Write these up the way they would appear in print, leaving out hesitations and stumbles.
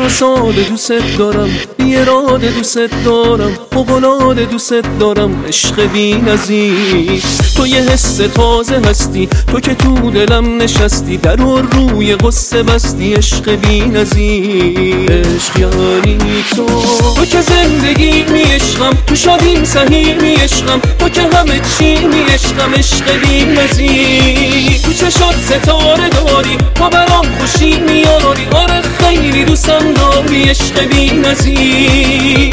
ساده دوست دارم، بی اراده دوست دارم، فوق‌العاده دوست دارم، عشق بی‌نظیر. تو یه حس تازه هستی، تو که تو دلم نشستی، در و روی قصه بستی، عشق بی‌نظیر. عشق یعنی تو که زندگی می عشقم، تو شادیم سهی می عشقم، تو که همه چی می عشقم، عشق بی‌نظیر. تو چشات ستاره داری، تو برام خوشی میاری، آره خیلی دوستم داری، عشق بی‌نظیر.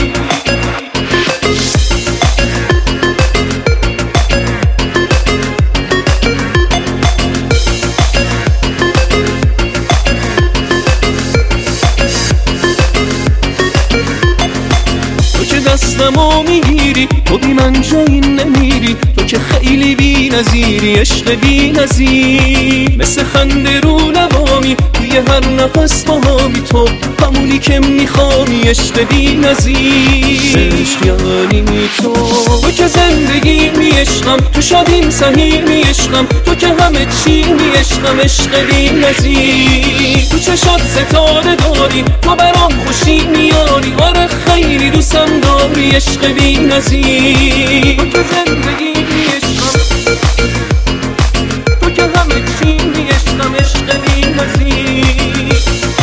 دستمو میگیری، تو بی من جایی نمیری، تو که خیلی بی‌نظیری، عشق بی‌نظیر. مثل خنده رو لبامی، توی هر نفس باهامی، تو همونی که میخوامی، عشق بی‌نظیر. عشق یعنی تو که زندگی می عشقم، تو شادیم سهی می عشقم، تو که همه چی می عشقم، عشق بی‌نظیر. تو چشات ستاره داری، تو برام خوشی میاری، آره خیلی دوستم داری، عشق بی‌نظیر. تو که زندگی می عشقم، تو که همه چی می عشقم، عشق بی‌نظیر.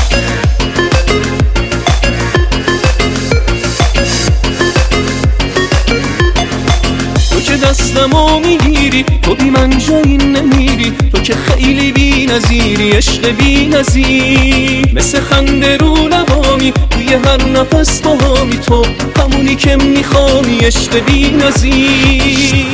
تو که دستمو میگیری، تو بی من جایی نمیری، تو که خیلی بی‌نظیری، عشق بی‌نظیر. مثل خنده رو لبامی، توی هر نفس باهامی، تو همونی که میخوامی، عشق بی‌نظیر.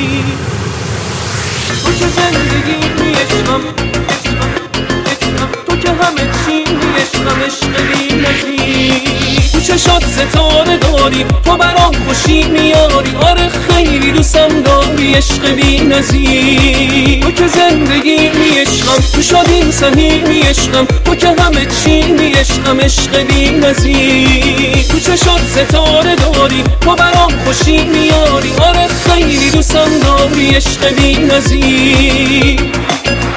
تو که زندگی می عشقم، تو که همه چی می عشقم، عشق بی‌نظیر. تو چشات ستاره داری، تو برام خوشی میاری، آره خیلی دوستم داری، عشق بی‌نظیر. تو که زندگی می عشقم، تو شادیم سهی می عشقم، تو که همه چی می عشقم، عشق بی‌نظیر. تو چشات ستاره داری، تو برام خوشی میاری، آره خیلی دوستم داری، عشق بی‌نظیر.